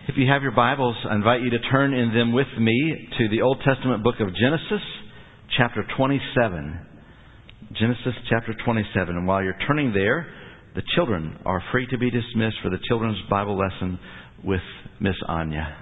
If you have your Bibles, I invite you to turn in them with me to the Old Testament book of Genesis, chapter 27. Genesis chapter 27. And while you're turning there, the children are free to be dismissed for the children's Bible lesson with Miss Anya.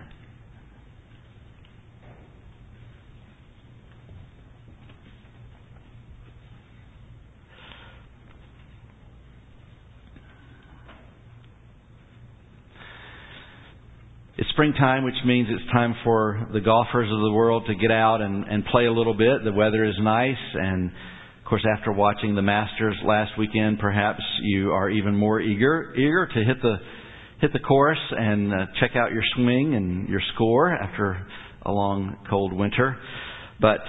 It's springtime, which means it's time for the golfers of the world to get out and play a little bit. The weather is nice, and of course, after watching the Masters last weekend, perhaps you are even more eager to hit the course and check out your swing and your score after a long, cold winter. But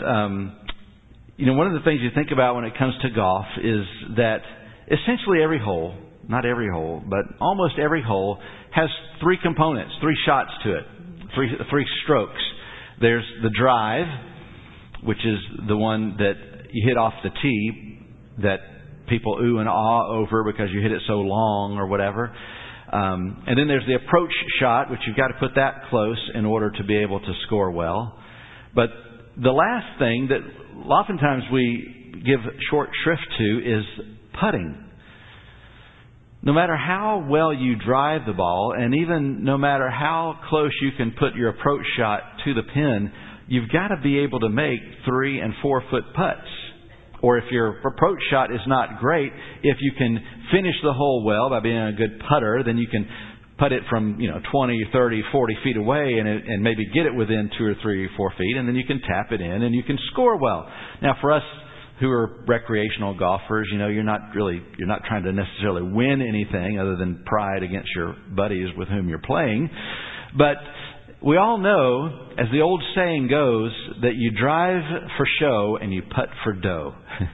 one of the things you think about when it comes to golf is that essentially every hole, not every hole, but almost every hole has three components, three shots to it, three strokes. There's the drive, which is the one that you hit off the tee that people ooh and ah over because you hit it so long or whatever. And then there's the approach shot, which you've got to put that close in order to be able to score well. But the last thing that oftentimes we give short shrift to is putting. No matter how well you drive the ball, and even no matter how close you can put your approach shot to the pin, you've got to be able to make 3 and 4 foot putts. Or if your approach shot is not great, if you can finish the hole well by being a good putter, then you can putt it from 20, 30, 40 feet away and maybe get it within 2 or 3 or 4 feet, and then you can tap it in and you can score well. Now for us who are recreational golfers, you're not trying to necessarily win anything other than pride against your buddies with whom you're playing. But we all know, as the old saying goes, that you drive for show and you putt for dough.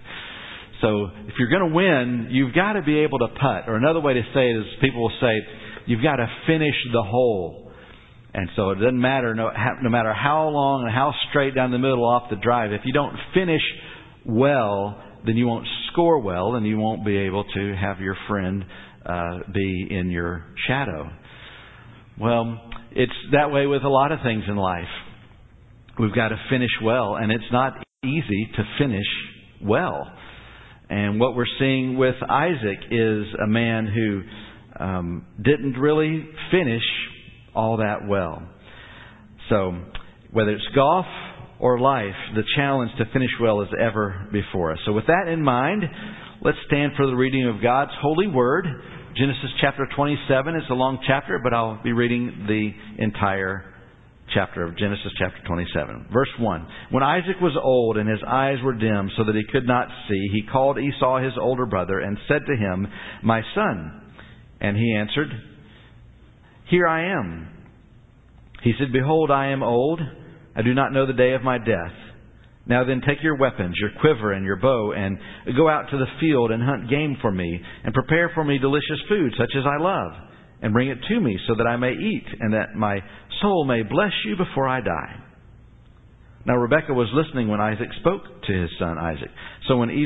So if you're going to win, you've got to be able to putt. Or another way to say it is people will say, you've got to finish the hole. And so it doesn't matter, no matter how long and how straight down the middle off the drive, if you don't finish well, then you won't score well, and you won't be able to have your friend be in your shadow. Well, it's that way with a lot of things in life. We've got to finish well, and it's not easy to finish well. And what we're seeing with Isaac is a man who didn't really finish all that well. So whether it's golf or life, the challenge to finish well is ever before us. So with that in mind, let's stand for the reading of God's holy word. Genesis chapter 27 is a long chapter, but I'll be reading the entire chapter of Genesis chapter 27. Verse 1. When Isaac was old and his eyes were dim so that he could not see, he called Esau his older brother and said to him, "My son." And he answered, "Here I am." He said, "Behold, I am old. I do not know the day of my death. Now then take your weapons, your quiver and your bow, and go out to the field and hunt game for me, and prepare for me delicious food such as I love, and bring it to me so that I may eat, and that my soul may bless you before I die." Now Rebekah was listening when Isaac spoke to his son Isaac. So when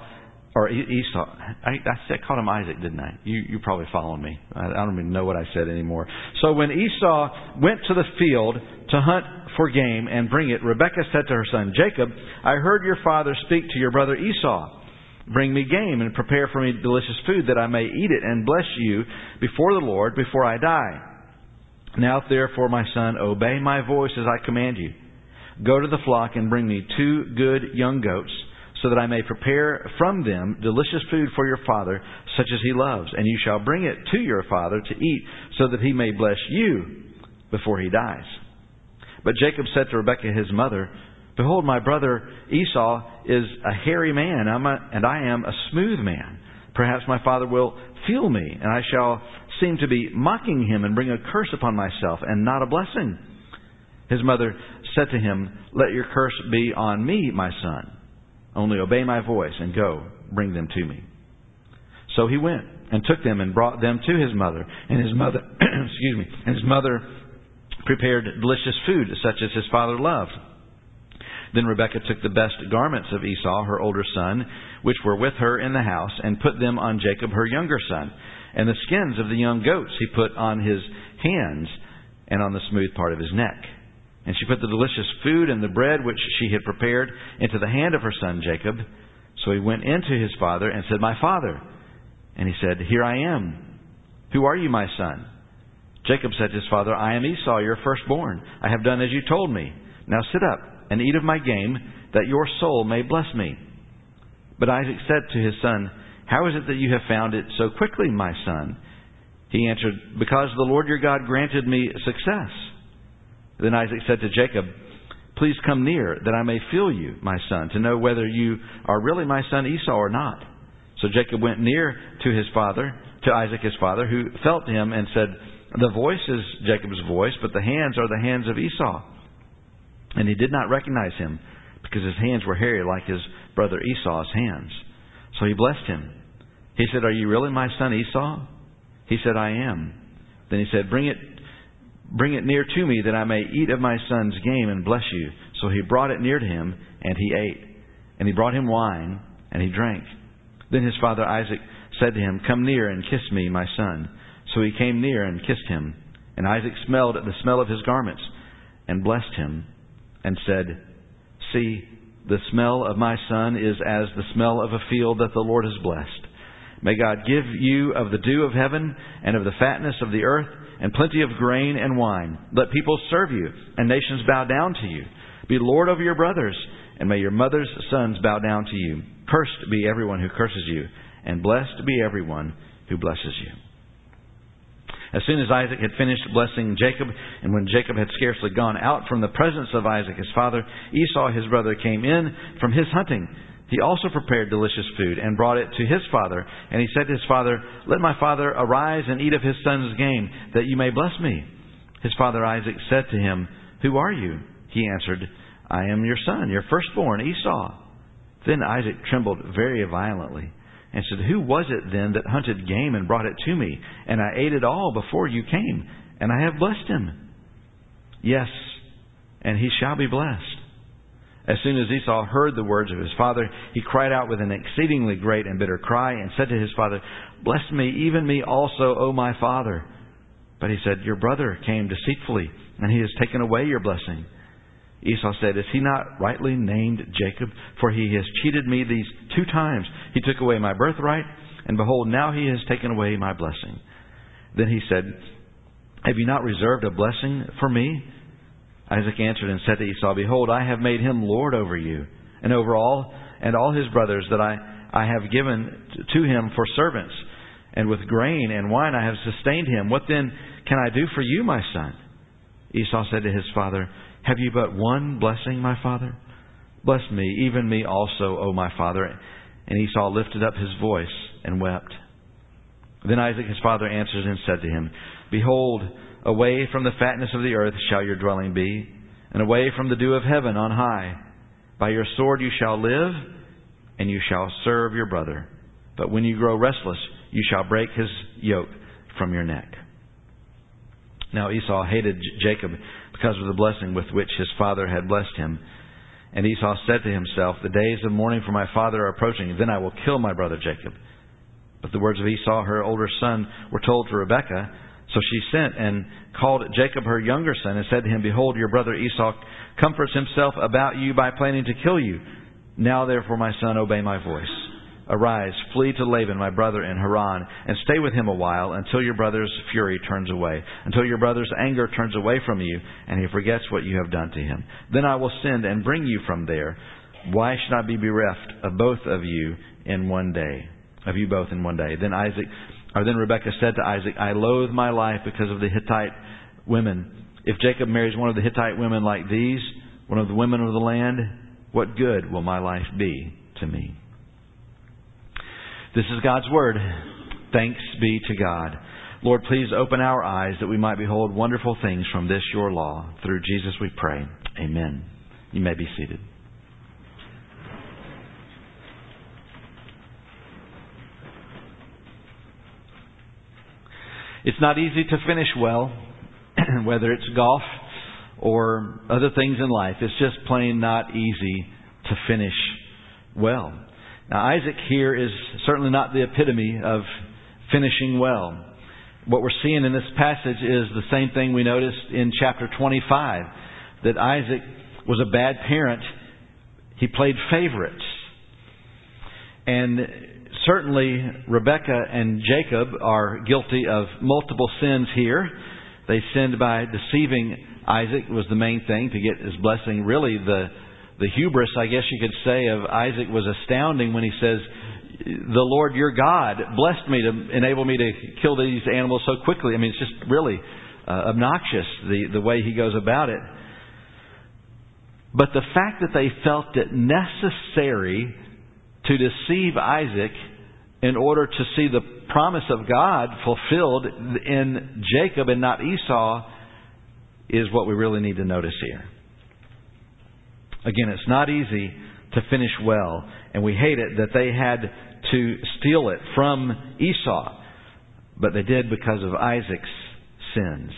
I called him Isaac, didn't I? You probably following me. I don't even know what I said anymore. So when Esau went to the field to hunt for game and bring it, Rebekah said to her son Jacob, "I heard your father speak to your brother Esau. Bring me game and prepare for me delicious food that I may eat it and bless you before the Lord before I die. Now therefore, my son, obey my voice as I command you. Go to the flock and bring me 2 good young goats, so that I may prepare from them delicious food for your father, such as he loves. And you shall bring it to your father to eat, so that he may bless you before he dies." But Jacob said to Rebekah his mother, "Behold, my brother Esau is a hairy man, and I am a smooth man. Perhaps my father will feel me, and I shall seem to be mocking him and bring a curse upon myself, and not a blessing." His mother said to him, "Let your curse be on me, my son. Only obey my voice and go, bring them to me." So he went and took them and brought them to his mother. And his mother, his mother prepared delicious food such as his father loved. Then Rebekah took the best garments of Esau, her older son, which were with her in the house, and put them on Jacob, her younger son. And the skins of the young goats he put on his hands, and on the smooth part of his neck. And she put the delicious food and the bread which she had prepared into the hand of her son Jacob. So he went into his father and said, "My father." And he said, "Here I am. Who are you, my son?" Jacob said to his father, "I am Esau, your firstborn. I have done as you told me. Now sit up and eat of my game, that your soul may bless me." But Isaac said to his son, "How is it that you have found it so quickly, my son?" He answered, "Because the Lord your God granted me success." Then Isaac said to Jacob, "Please come near, that I may feel you, my son, to know whether you are really my son Esau or not." So Jacob went near to his father, to Isaac his father, who felt him and said, "The voice is Jacob's voice, but the hands are the hands of Esau." And he did not recognize him, because his hands were hairy like his brother Esau's hands. So he blessed him. He said, "Are you really my son Esau?" He said, "I am." Then he said, Bring it near to me, that I may eat of my son's game and bless you." So he brought it near to him, and he ate. And he brought him wine, and he drank. Then his father Isaac said to him, "Come near and kiss me, my son." So he came near and kissed him. And Isaac smelled at the smell of his garments, and blessed him, and said, "See, the smell of my son is as the smell of a field that the Lord has blessed. May God give you of the dew of heaven, and of the fatness of the earth, and plenty of grain and wine. Let people serve you, and nations bow down to you. Be Lord over your brothers, and may your mother's sons bow down to you. Cursed be everyone who curses you, and blessed be everyone who blesses you." As soon as Isaac had finished blessing Jacob, and when Jacob had scarcely gone out from the presence of Isaac his father, Esau his brother came in from his hunting. He also prepared delicious food and brought it to his father. And he said to his father, "Let my father arise and eat of his son's game, that you may bless me." His father Isaac said to him, "Who are you?" He answered, "I am your son, your firstborn, Esau." Then Isaac trembled very violently and said, "Who was it then that hunted game and brought it to me? And I ate it all before you came, and I have blessed him. Yes, and he shall be blessed." As soon as Esau heard the words of his father, he cried out with an exceedingly great and bitter cry, and said to his father, "Bless me, even me also, O my father." But he said, "Your brother came deceitfully, and he has taken away your blessing." Esau said, "Is he not rightly named Jacob? For he has cheated me these 2 times. He took away my birthright, and behold, now he has taken away my blessing." Then he said, "Have you not reserved a blessing for me?" Isaac answered and said to Esau, "Behold, I have made him lord over you, and over all his brothers, that I have given to him for servants. And with grain and wine I have sustained him. What then can I do for you, my son?" Esau said to his father, "Have you but one blessing, my father? Bless me, even me also, O my father." And Esau lifted up his voice and wept. Then Isaac his father answered and said to him, "Behold, away from the fatness of the earth shall your dwelling be, and away from the dew of heaven on high. By your sword you shall live, and you shall serve your brother. But when you grow restless, you shall break his yoke from your neck." Now Esau hated Jacob because of the blessing with which his father had blessed him. And Esau said to himself, "The days of mourning for my father are approaching, then I will kill my brother Jacob." But the words of Esau, her older son, were told to Rebekah. So she sent and called Jacob her younger son and said to him, "Behold, your brother Esau comforts himself about you by planning to kill you. Now therefore, my son, obey my voice. Arise, flee to Laban, my brother, in Haran, and stay with him a while until your brother's fury turns away, until your brother's anger turns away from you, and he forgets what you have done to him. Then I will send and bring you from there. Why should I be bereft of both of you in one day? Of you both in one day?" Then Rebekah said to Isaac, "I loathe my life because of the Hittite women. If Jacob marries one of the Hittite women like these, one of the women of the land, what good will my life be to me?" This is God's Word. Thanks be to God. Lord, please open our eyes that we might behold wonderful things from this, your law. Through Jesus we pray. Amen. You may be seated. It's not easy to finish well, whether it's golf or other things in life. It's just plain not easy to finish well. Now, Isaac here is certainly not the epitome of finishing well. what we're seeing in this passage is the same thing we noticed in chapter 25, that Isaac was a bad parent. He played favorites. And certainly Rebekah and Jacob are guilty of multiple sins here. They sinned by deceiving Isaac was the main thing to get his blessing. Really, the hubris, I guess you could say, of Isaac was astounding when he says, the Lord your God blessed me to enable me to kill these animals so quickly. I mean, it's just really obnoxious, the way he goes about it. But the fact that they felt it necessary to deceive Isaac in order to see the promise of God fulfilled in Jacob and not Esau is what we really need to notice here. Again, it's not easy to finish well, and we hate it that they had to steal it from Esau, but they did because of Isaac's sins.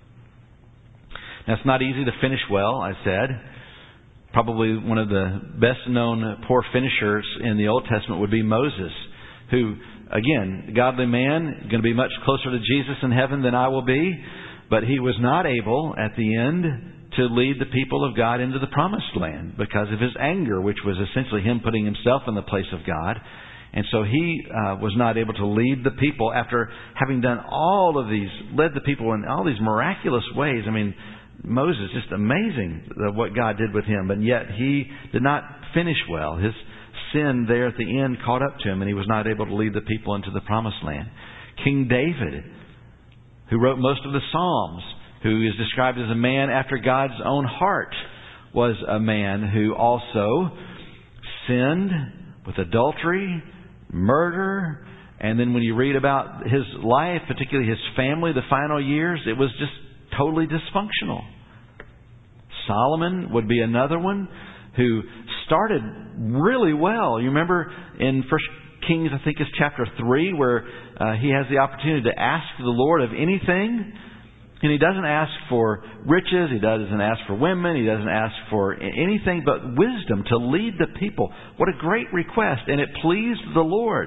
Now, it's not easy to finish well, I said. Probably one of the best known poor finishers in the Old Testament would be Moses, who, again, a godly man, going to be much closer to Jesus in heaven than I will be, but he was not able at the end to lead the people of God into the promised land because of his anger, which was essentially him putting himself in the place of God. And so he was not able to lead the people after having done all of these, led the people in all these miraculous ways. I mean, Moses, just amazing what God did with him. But yet he did not finish well. His sin there at the end caught up to him, and he was not able to lead the people into the promised land. King David, who wrote most of the Psalms, who is described as a man after God's own heart, was a man who also sinned with adultery, murder, and then when you read about his life, particularly his family, the final years, it was just totally dysfunctional. Solomon would be another one who started really well. You remember in 1 Kings, I think it's chapter 3, where he has the opportunity to ask the Lord of anything. And he doesn't ask for riches, he doesn't ask for women, he doesn't ask for anything but wisdom to lead the people. What a great request, and it pleased the Lord.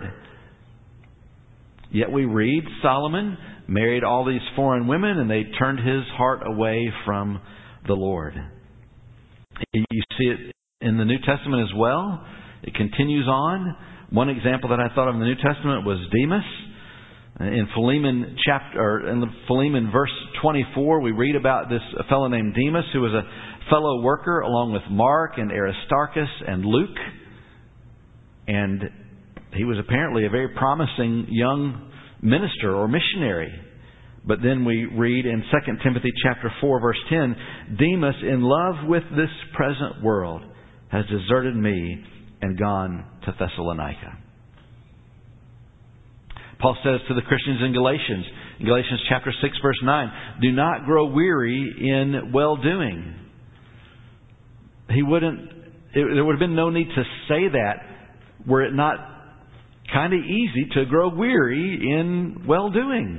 Yet we read Solomon married all these foreign women, and they turned his heart away from the Lord. You see it in the New Testament as well. It continues on. One example that I thought of in the New Testament was Demas. In Philemon Philemon verse 24, we read about this fellow named Demas, who was a fellow worker along with Mark and Aristarchus and Luke. And he was apparently a very promising young minister or missionary. But then we read in 2 Timothy chapter 4, verse 10, Demas, in love with this present world, has deserted me and gone to Thessalonica. Paul says to the Christians in Galatians chapter 6, verse 9, do not grow weary in well-doing. There would have been no need to say that were it not kind of easy to grow weary in well-doing.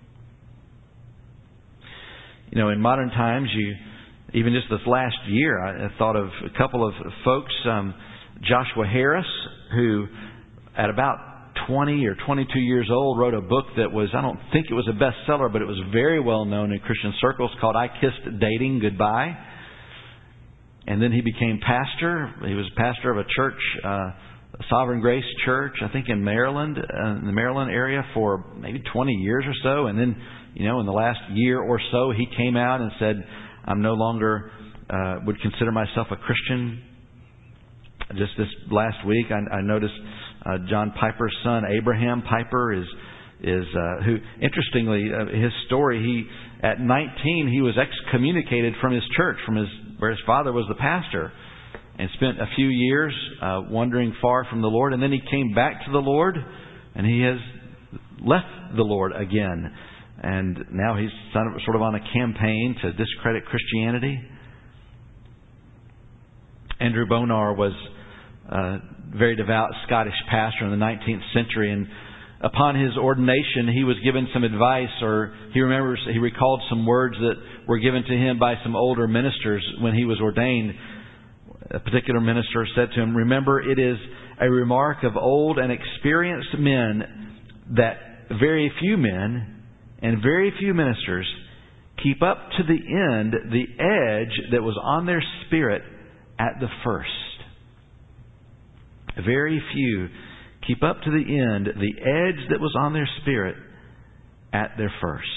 You know, in modern times, even just this last year, I thought of a couple of folks, Joshua Harris, who at about 20 or 22 years old wrote a book that was, I don't think it was a bestseller, but it was very well known in Christian circles, called I Kissed Dating Goodbye. And then he became pastor. He was pastor of a church, Sovereign Grace Church, I think in Maryland, in the Maryland area for maybe 20 years or so. And then, you know, in the last year or so, he came out and said, I'm no longer, would consider myself a Christian. Just this last week, I noticed John Piper's son, Abraham Piper, is who, interestingly, his story, at 19, he was excommunicated from his church, where his father was the pastor, and spent a few years wandering far from the Lord. And then he came back to the Lord, and he has left the Lord again. And now he's sort of on a campaign to discredit Christianity. Andrew Bonar was a very devout Scottish pastor in the 19th century, and upon his ordination he was given some advice, or he recalled some words that were given to him by some older ministers when he was ordained. A particular minister said to him, remember, it is a remark of old and experienced men that very few men and very few ministers keep up to the end the edge that was on their spirit at the first. Very few keep up to the end the edge that was on their spirit at their first.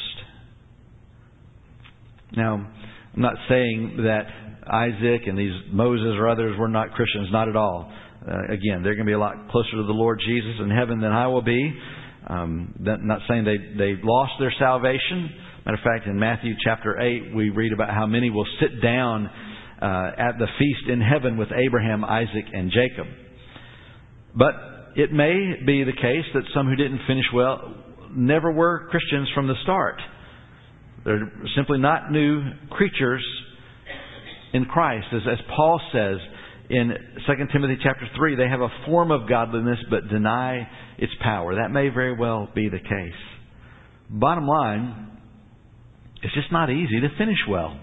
Now, I'm not saying that Isaac and these Moses or others were not Christians, not at all. Again, they're going to be a lot closer to the Lord Jesus in heaven than I will be. Not saying they lost their salvation. Matter of fact, in Matthew chapter 8, we read about how many will sit down at the feast in heaven with Abraham, Isaac, and Jacob. But it may be the case that some who didn't finish well never were Christians from the start. They're simply not new creatures in Christ. As Paul says in 2 Timothy chapter 3, they have a form of godliness but deny its power. That may very well be the case. Bottom line, it's just not easy to finish well.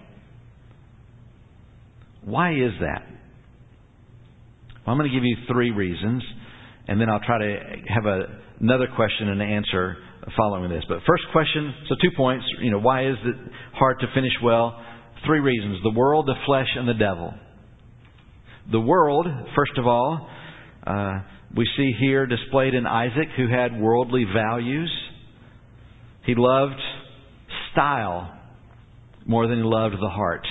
Why is that? Well, I'm going to give you 3 reasons, and then I'll try to have another question and answer following this. But first question, so 2 points. Why is it hard to finish well? 3 reasons. The world, the flesh, and the devil. The world, first of all, we see here displayed in Isaac, who had worldly values. He loved style more than he loved the heart.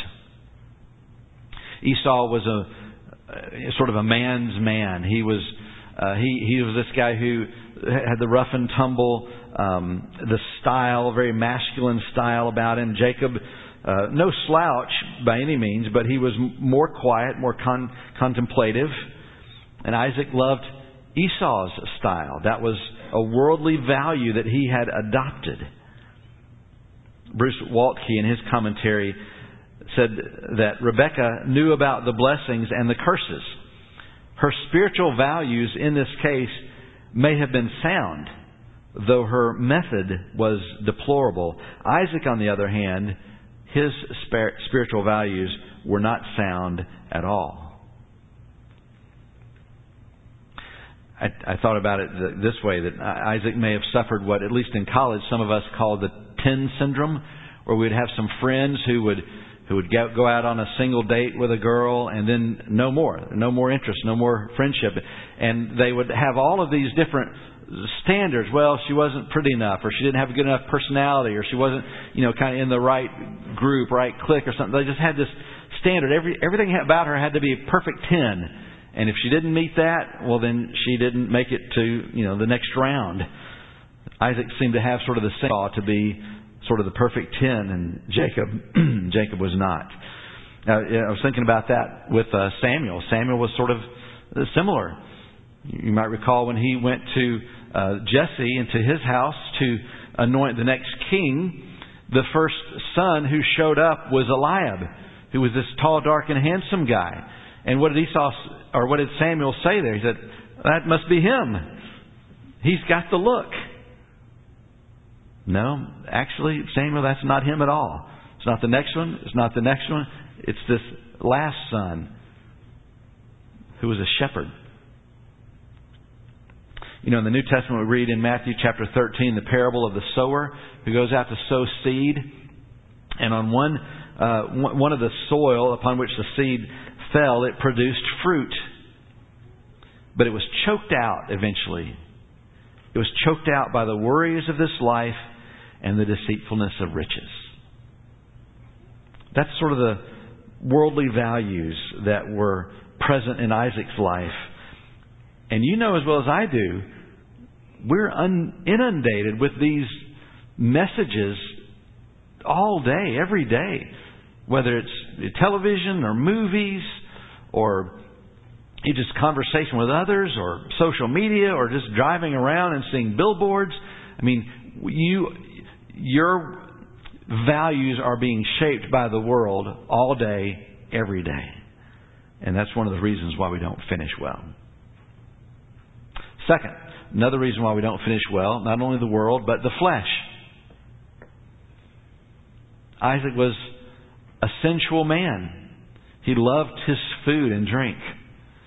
Esau was a sort of a man's man. He was this guy who had the rough and tumble, the style, very masculine style about him. Jacob, no slouch by any means, but he was more quiet, more contemplative. And Isaac loved Esau's style. That was a worldly value that he had adopted. Bruce Waltke, in his commentary, said that Rebekah knew about the blessings and the curses. Her spiritual values in this case may have been sound, though her method was deplorable. Isaac, on the other hand, his spiritual values were not sound at all. I thought about it this way, that Isaac may have suffered what, at least in college, some of us call the 10 syndrome, where we'd have some friends who would go out on a single date with a girl and then no more interest, no more friendship. And they would have all of these different standards. Well, she wasn't pretty enough, or she didn't have a good enough personality, or she wasn't, kind of in the right group, right clique or something. They just had this standard. Everything about her had to be a perfect 10. And if she didn't meet that, well, then she didn't make it to, the next round. Isaac seemed to have sort of the same to be sort of the perfect 10, and Jacob was not. Now, I was thinking about that with Samuel. Samuel was sort of similar. You might recall when he went to Jesse into his house to anoint the next king, the first son who showed up was Eliab, who was this tall, dark, and handsome guy. And what did Samuel say there? He said, "That must be him. He's got the look." No, actually, Samuel, that's not him at all. It's not the next one. It's not the next one. It's this last son who was a shepherd. In the New Testament, we read in Matthew chapter 13 the parable of the sower who goes out to sow seed. And on one of the soil upon which the seed fell, it produced fruit. But it was choked out eventually. It was choked out by the worries of this life and the deceitfulness of riches. That's sort of the worldly values that were present in Isaac's life. And you know as well as I do, we're inundated with these messages all day, every day. Whether it's television or movies or just conversation with others or social media or just driving around and seeing billboards. I mean, your values are being shaped by the world all day, every day. And that's one of the reasons why we don't finish well. Second, another reason why we don't finish well, not only the world, but the flesh. Isaac was a sensual man. He loved his food and drink.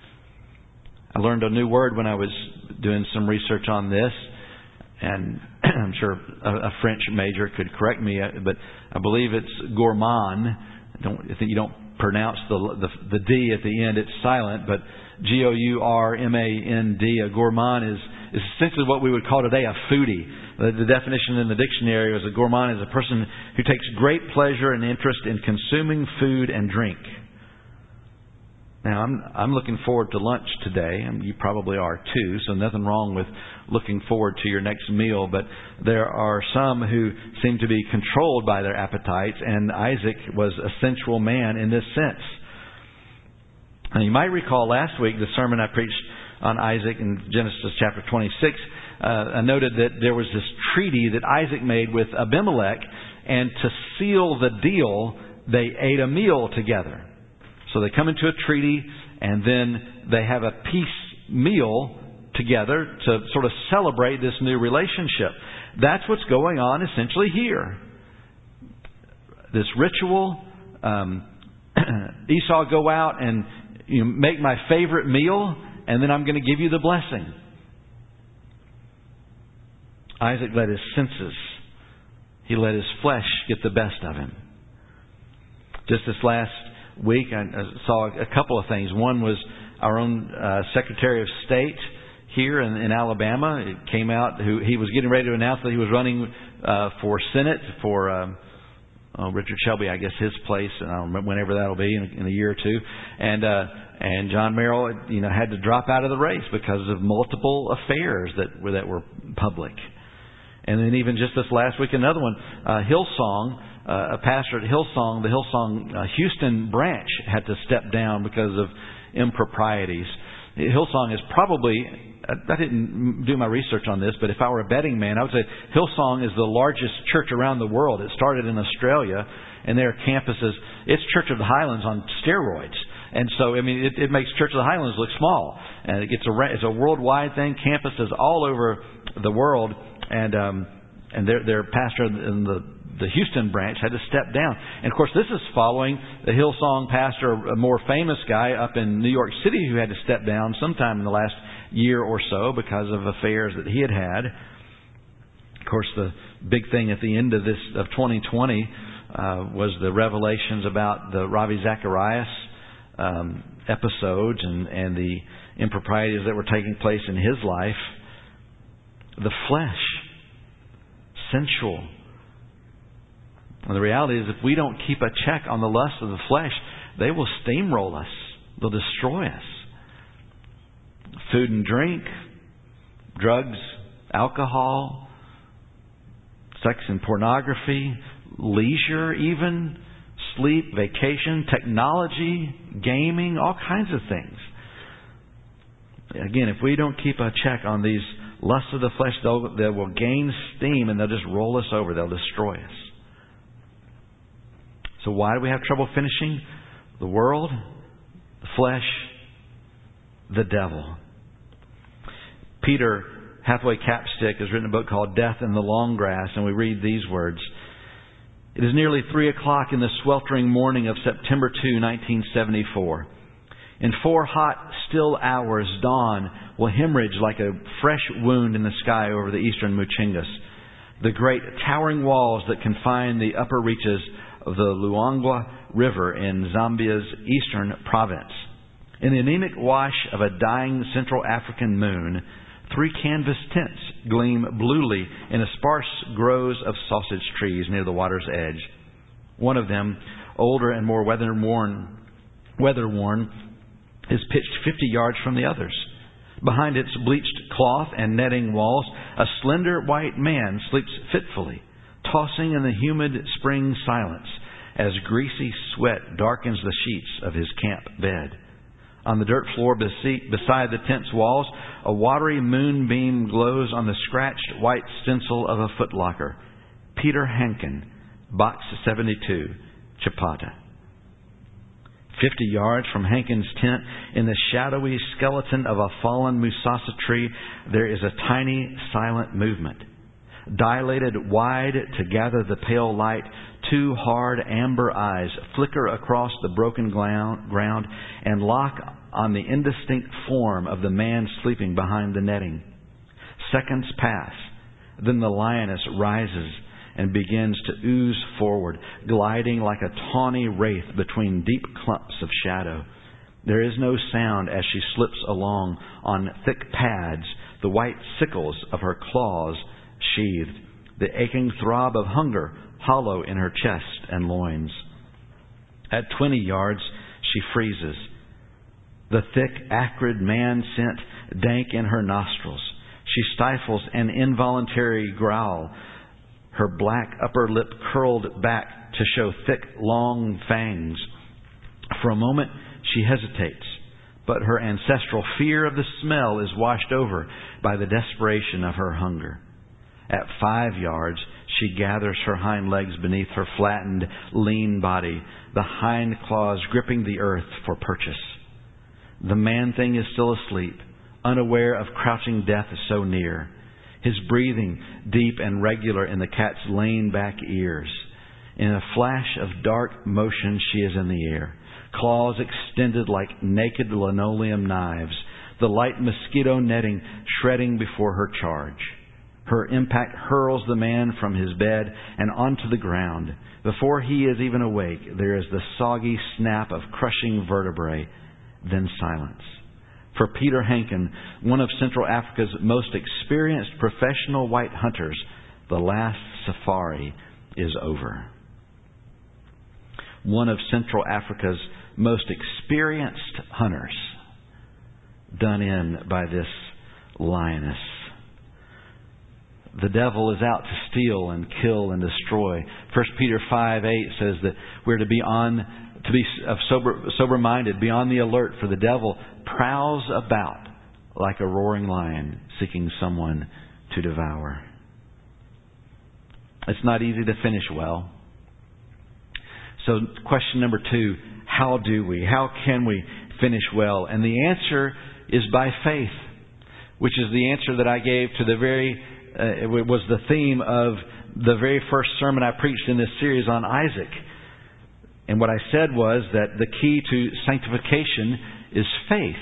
I learned a new word when I was doing some research on this. And I'm sure a French major could correct me, but I believe it's gourmand. I think you don't pronounce the D at the end. It's silent, but Gourmand. A gourmand is essentially what we would call today a foodie. The definition in the dictionary is a gourmand is a person who takes great pleasure and interest in consuming food and drink. Now, I'm looking forward to lunch today, and you probably are too, so nothing wrong with looking forward to your next meal, but there are some who seem to be controlled by their appetites, and Isaac was a sensual man in this sense. Now, you might recall last week the sermon I preached on Isaac in Genesis chapter 26. I noted that there was this treaty that Isaac made with Abimelech, and to seal the deal, they ate a meal together. So they come into a treaty, and then they have a peace meal together to sort of celebrate this new relationship. That's what's going on essentially here. This ritual, Esau, go out and make my favorite meal, and then I'm going to give you the blessing. Isaac let his senses, he let his flesh get the best of him. Just this last week, I saw a couple of things. One was our own Secretary of State here in Alabama. It came out, he was getting ready to announce that he was running for Senate for Richard Shelby, I guess his place, and I don't remember whenever that'll be in a year or two. And John Merrill, had to drop out of the race because of multiple affairs that were public. And then even just this last week, another one, Hillsong. A pastor at Hillsong, the Hillsong Houston branch had to step down because of improprieties. Hillsong is probably, I didn't do my research on this, but if I were a betting man, I would say Hillsong is the largest church around the world. It started in Australia, and their campuses, it's Church of the Highlands on steroids. And so, it makes Church of the Highlands look small. And it's a worldwide thing, campuses all over the world, and their pastor in the Houston branch had to step down. And of course, this is following the Hillsong pastor, a more famous guy up in New York City who had to step down sometime in the last year or so because of affairs that he had had. Of course, the big thing at the end of 2020 was the revelations about the Ravi Zacharias episodes and the improprieties that were taking place in his life. The flesh, sensual. And the reality is, if we don't keep a check on the lust of the flesh, they will steamroll us. They'll destroy us. Food and drink, drugs, alcohol, sex and pornography, leisure even, sleep, vacation, technology, gaming, all kinds of things. Again, if we don't keep a check on these lusts of the flesh, they will gain steam and they'll just roll us over. They'll destroy us. So why do we have trouble finishing? The world, the flesh, the devil. Peter Hathaway Capstick has written a book called Death in the Long Grass, and we read these words. It is nearly 3 o'clock in the sweltering morning of September 2, 1974. In 4 hot, still hours, dawn will hemorrhage like a fresh wound in the sky over the eastern Muchingas. The great towering walls that confine the upper reaches of the Luangwa River in Zambia's eastern province. In the anemic wash of a dying Central African moon, 3 canvas tents gleam bluely in a sparse groves of sausage trees near the water's edge. One of them, older and more weather-worn, is pitched 50 yards from the others. Behind its bleached cloth and netting walls, a slender white man sleeps fitfully, tossing in the humid spring silence as greasy sweat darkens the sheets of his camp bed. On the dirt floor beside the tent's walls, a watery moonbeam glows on the scratched white stencil of a footlocker. Peter Hankin, Box 72, Chapata. 50 yards from Hankin's tent, in the shadowy skeleton of a fallen Musasa tree, there is a tiny, silent movement. Dilated wide to gather the pale light, 2 hard amber eyes flicker across the broken ground and lock on the indistinct form of the man sleeping behind the netting. Seconds pass. Then the lioness rises and begins to ooze forward, gliding like a tawny wraith between deep clumps of shadow. There is no sound as she slips along on thick pads, the white sickles of her claws sheathed, the aching throb of hunger hollow in her chest and loins. At 20 yards, she freezes, the thick, acrid man scent dank in her nostrils. She stifles an involuntary growl, her black upper lip curled back to show thick, long fangs. For a moment, she hesitates, but her ancestral fear of the smell is washed over by the desperation of her hunger. At 5 yards, she gathers her hind legs beneath her flattened, lean body, the hind claws gripping the earth for purchase. The man-thing is still asleep, unaware of crouching death so near. His breathing deep and regular in the cat's laid-back ears. In a flash of dark motion, she is in the air, claws extended like naked linoleum knives, the light mosquito netting shredding before her charge. Her impact hurls the man from his bed and onto the ground. Before he is even awake, there is the soggy snap of crushing vertebrae, then silence. For Peter Hankin, one of Central Africa's most experienced professional white hunters, the last safari is over. One of Central Africa's most experienced hunters, done in by this lioness. The devil is out to steal and kill and destroy. 1 Peter 5:8 says that we're to be sober-minded, be on the alert, for the devil prowls about like a roaring lion, seeking someone to devour. It's not easy to finish well. So question number 2, how can we finish well? And the answer is by faith, which is the answer that I gave to it was the theme of the very first sermon I preached in this series on Isaac. And what I said was that the key to sanctification is faith.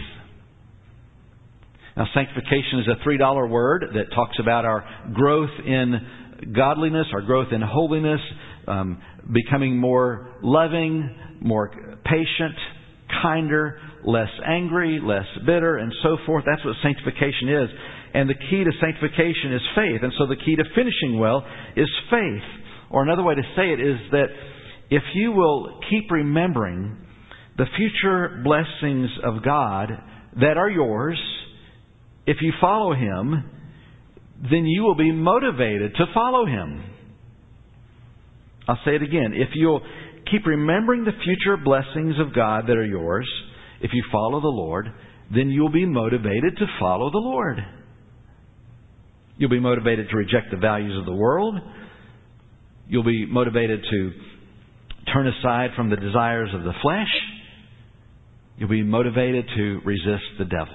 Now, sanctification is a $3 word that talks about our growth in godliness, our growth in holiness, becoming more loving, more patient, kinder, less angry, less bitter, and so forth. That's what sanctification is. And the key to sanctification is faith. And so the key to finishing well is faith. Or another way to say it is that if you will keep remembering the future blessings of God that are yours, if you follow Him, then you will be motivated to follow Him. I'll say it again. If you'll keep remembering the future blessings of God that are yours, if you follow the Lord, then you'll be motivated to follow the Lord. You'll be motivated to reject the values of the world. You'll be motivated to turn aside from the desires of the flesh. You'll be motivated to resist the devil.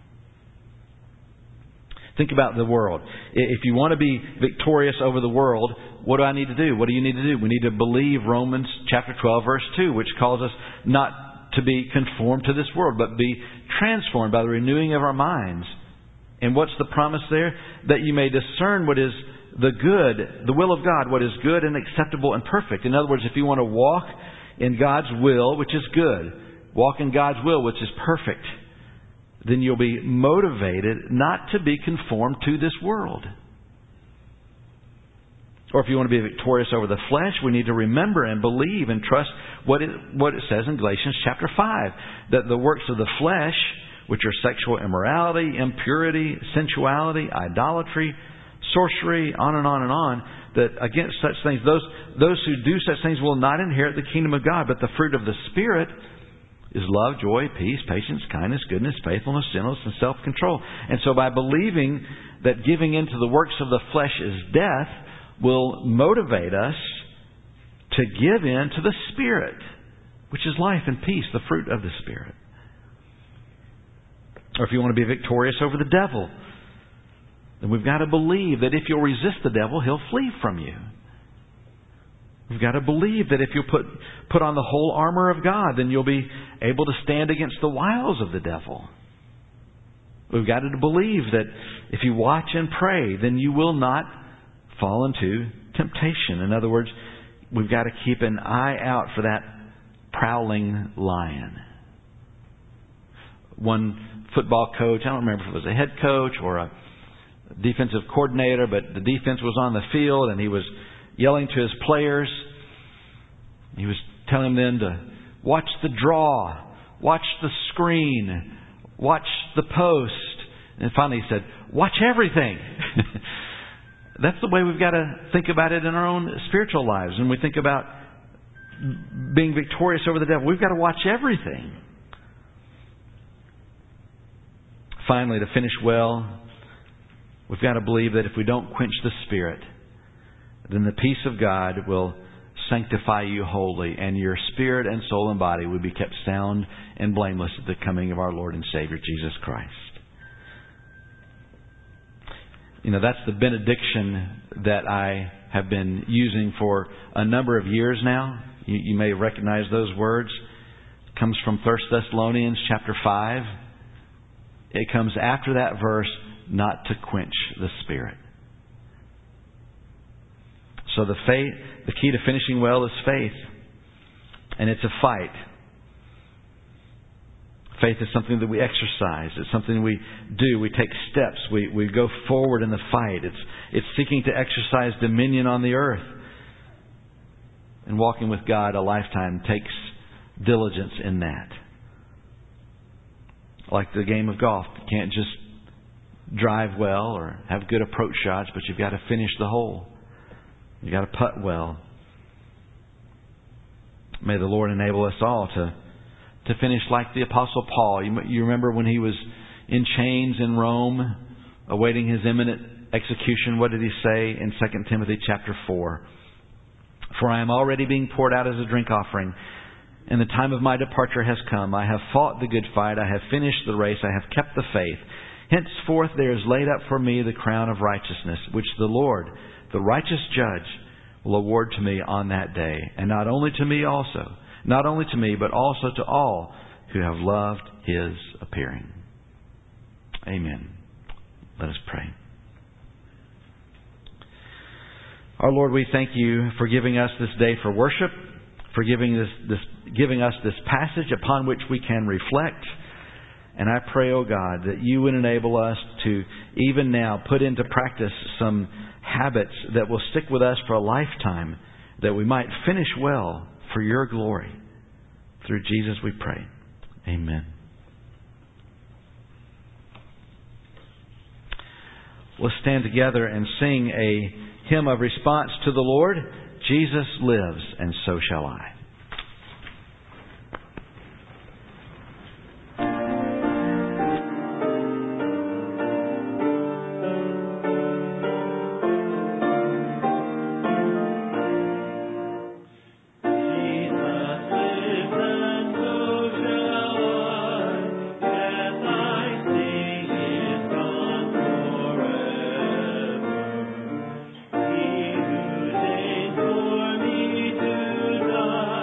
Think about the world. If you want to be victorious over the world, what do I need to do? What do you need to do? We need to believe Romans chapter 12, verse 2, which calls us not to be conformed to this world, but be transformed by the renewing of our minds. And what's the promise there? That you may discern what is the good, the will of God, what is good and acceptable and perfect. In other words, if you want to walk in God's will, which is good, walk in God's will, which is perfect, then you'll be motivated not to be conformed to this world. Or if you want to be victorious over the flesh, we need to remember and believe and trust what it says in Galatians chapter 5, that the works of the flesh, which are sexual immorality, impurity, sensuality, idolatry, sorcery, on and on and on, that against such things, those who do such things will not inherit the kingdom of God. But the fruit of the Spirit is love, joy, peace, patience, kindness, goodness, faithfulness, gentleness, and self-control. And so by believing that giving into the works of the flesh is death will motivate us to give in to the Spirit, which is life and peace, the fruit of the Spirit. Or if you want to be victorious over the devil, then we've got to believe that if you'll resist the devil, he'll flee from you. We've got to believe that if you'll put on the whole armor of God, then you'll be able to stand against the wiles of the devil. We've got to believe that if you watch and pray, then you will not fall into temptation. In other words, we've got to keep an eye out for that prowling lion. One football coach, I don't remember if it was a head coach or a defensive coordinator, but the defense was on the field and he was yelling to his players. He was telling them to watch the draw, watch the screen, watch the post. And finally he said, watch everything. That's the way we've got to think about it in our own spiritual lives. When we think about being victorious over the devil, we've got to watch everything. Finally, to finish well, we've got to believe that if we don't quench the Spirit, then the peace of God will sanctify you wholly, and your spirit and soul and body will be kept sound and blameless at the coming of our Lord and Savior, Jesus Christ. You know, that's the benediction that I have been using for a number of years now. You may recognize those words. It comes from 1 Thessalonians chapter 5. It comes after that verse, not to quench the Spirit. So the key to finishing well is faith. And it's a fight. Faith is something that we exercise. It's something we do. We take steps. We go forward in the fight. It's seeking to exercise dominion on the earth. And walking with God a lifetime takes diligence in that. Like the game of golf. You can't just drive well or have good approach shots, but you've got to finish the hole. You've got to putt well. May the Lord enable us all to finish like the Apostle Paul. You remember when he was in chains in Rome, awaiting his imminent execution. What did he say in 2 Timothy chapter 4? For I am already being poured out as a drink offering, and the time of my departure has come. I have fought the good fight. I have finished the race. I have kept the faith. Henceforth there is laid up for me the crown of righteousness, which the Lord, the righteous judge, will award to me on that day. And not only to me, but also to all who have loved His appearing. Amen. Let us pray. Our Lord, we thank You for giving us this day for worship, for giving us this passage upon which we can reflect. And I pray, O God, that You would enable us to even now put into practice some habits that will stick with us for a lifetime, that we might finish well for Your glory. Through Jesus we pray. Amen. Let's stand together and sing a hymn of response to the Lord. Jesus lives, and so shall I. For me to die.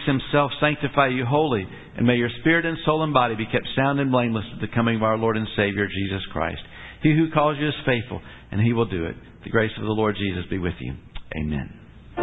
Himself sanctify you wholly, and may your spirit and soul and body be kept sound and blameless at the coming of our Lord and Savior, Jesus Christ. He who calls you is faithful, and He will do it. The grace of the Lord Jesus be with you. Amen.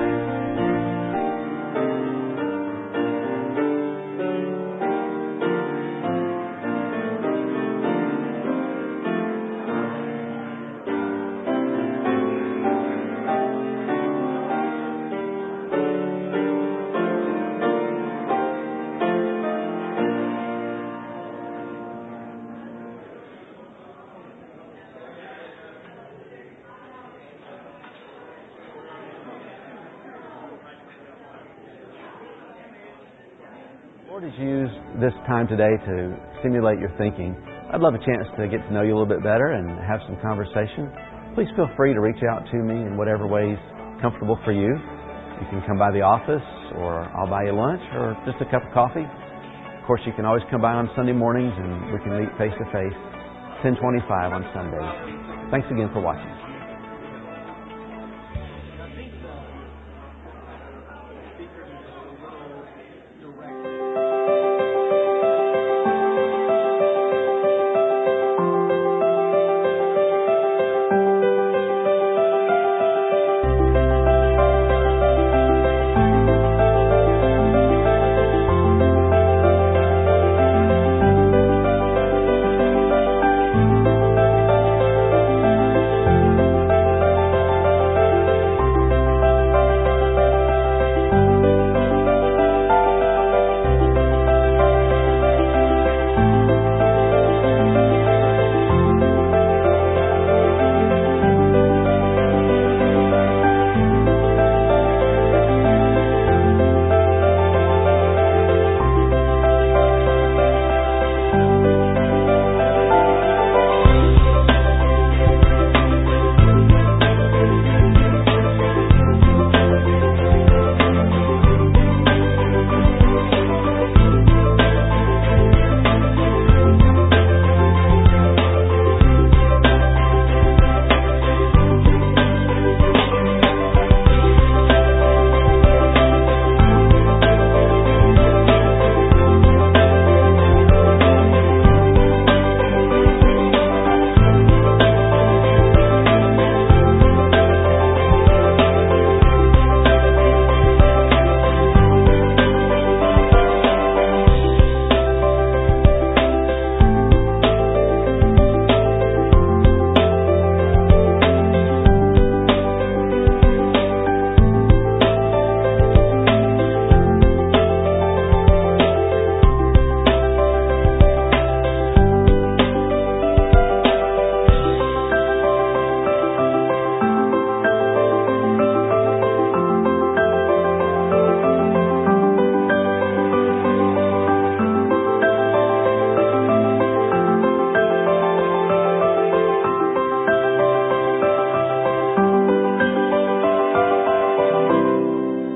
The Lord has used this time today to stimulate your thinking. I'd love a chance to get to know you a little bit better and have some conversation. Please feel free to reach out to me in whatever ways comfortable for you. You can come by the office, or I'll buy you lunch, or just a cup of coffee. Of course, you can always come by on Sunday mornings and we can meet face to face, 10:25 on Sundays. Thanks again for watching.